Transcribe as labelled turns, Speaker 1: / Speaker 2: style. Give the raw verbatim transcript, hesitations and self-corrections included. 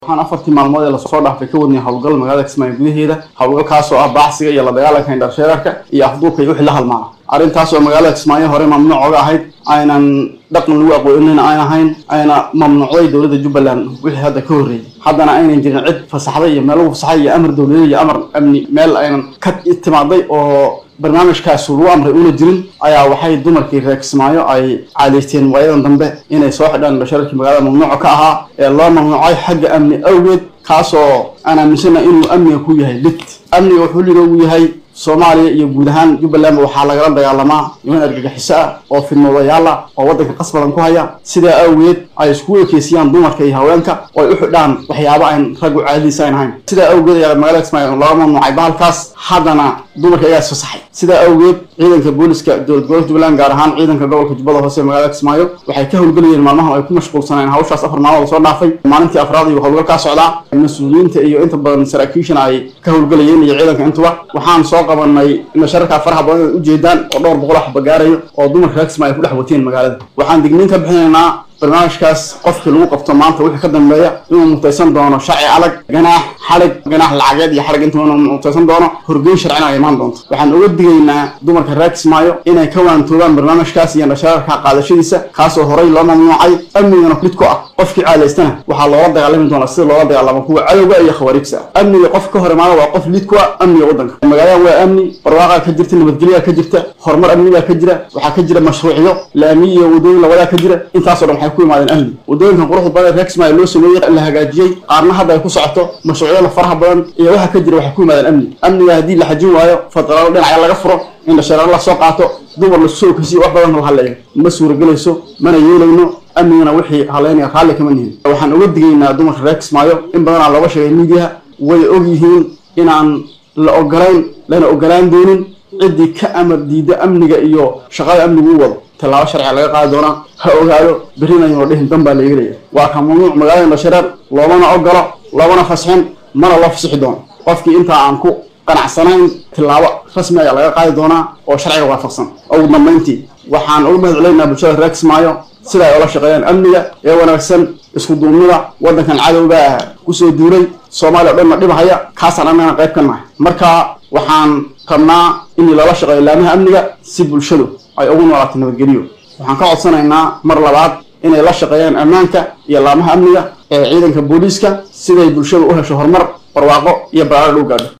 Speaker 1: waxaan afartii maalmood ee la soo dhaafay ka wadnay hawlgal magaalada Kismaayo gudaheeda hawlgalkaas oo ah baacsiga iyo la dagaalanka indhashareerka iyo afduubka iyo wixii la halmaana arrintaas oo magaalada Kismaayo hore mamnuuc uga ahayd aynan dhaqan lagu aqoonin aan ahayn ayna mamnuucday dawladda Jubbaland wixii hadda ka horeeyay haddana aynan jirin cid fasaxday iyo meel lagu fasaxay iyo amar dawladeed iyo amar amni meel aynan ka timaaday oo barnaamijkaas uu amray una jirin ayaa waxay dumarkii reer Kismaayo ay caaleysteen waayadan dambe inay soo xidhaan indhashareerka magaalada mamnuuc ka ahaa ee loo mamnuucay xagga amni awgeed kaasoo ana misana inuu amniga ku yahay lid amniga wuxuu leeyahay yahay Soomaaliya iyo guud ahaan Jubbaland waxa laga dagaalamaa niman argagixiso ah oo fidnoodayaal ah oo wadanka qasbadan ku haya sida awgeed ay isku ekeysiyaan dumarka iyo haweenka oo ay u xidhaan waxyaabo aan rag u caadisayn ahayn sida awgeed ayaa magaalada Kismaayo loo mamnuucay bahalkaas haddana dumarka ayaa soo saxay sida awgeed ciidanka booliska dowlad gobolka Jubbaland gaar ahaan ciidanka gobolka Jubbada Hoose magaalada Kismaayo waxay ka howlgalayeen maalmahan ay ku mashquulsanayeen hawshaas afar maalmood soo dhaafay maalintii afraad iyo howlgalka socda mas'uuliyiinta iyo inta badan saraakiisha ay ka howlgalayeen iyo ciidanka intuba waxaan soo qabanay indhashareerka faraha badan u jeedaan oo dhowr boqol wax bagaarayo oo dumarka reer Kismaayo ku dhex wateen magaalada waxaan digniin ka bixinaynaa barnaamijkaas qofkii lagu qabto maanta wixii ka dambeeya inuu mutaysan doono sharci adag ganaax xalig ganaax lacageed iyo xalig intuu mutaysan doono horgeyn sharcina ay imaan doonto waxaan uga digaynaa dumarka reer Kismaayo inay ka waantoobaan barnaamijkaas iyo indhashareerka qaadashadiisa kaasoo horey loo mamnuucay amnigana mid ku ah qofkii caaleystana waxaa loola dagaalami doonaa sida loola dagaalamo kuwa cadowga iyo khawaarijta amniga qof ka hor imaada waa qof lid ku ah amniga wadanka magaalada waa amni barwaaqa ka jirta nabadgelyo ka jirta horumar amniga ka jira waxa ka jira mashruuciyo laamiye iyo wadooyin la wada ka jira intaas oo ku imaadeen amni wadooyinkan quruxda badan reer Kismaayo loo sameeyay la hagaajiyay qaarna hadda ay ku socoto mashruucyada faraha badan iyo waxa ka jira waxa ku imaadeen amni amniga hadii la xajin waayo fadlan dhinaca laga furo in la shareer la soo qaato dumar la soo kasi wax badan la haleeyo ma suuragelayso mana yeelayno amnigana wixii haleynaya xaalka kama nihin waxaan uga digaynaa dumarka reer Kismaayo in badan looga sheegay media way og yihiin inaan la ogolayn lana ogolaan doonin cidii ka amar diida amniga iyo shaqada amnigu wado talaabo sharci laga qaadi doona ha ogaado birina inuu dhihin damba la yeelay waa ka mamnuuc magaalada indhashareer loomana ogolo loomana fasaxin mana loo fasaxi doono qofkii inta aan ku qanacsanayn talaabo rasmi ah laga qaadi doona oo sharciga waafaqsan ugu dambeyntii waxaan ugu mahadcelinaynaa bulshada reer Kismaayo sida ay ula shaqeeyaan amniga ee wanaagsan isku duubnida wadankan cadowga ku soo duuray Soomaaliya dhan dhibahaya kaasana anana qayb ka nahay marka waxaan qabnaa in lala shaqeeyo laamaha amniga si bulshadu ay ugu noolaato nabadgelyo waxaan ka codsanaynaa mar labaad inay la shaqeeyaan ammaanka iyo laamaha amniga ee ciidanka booliska siday bulshadu u hesho horumar barwaaqo iyo baraaro u gaadho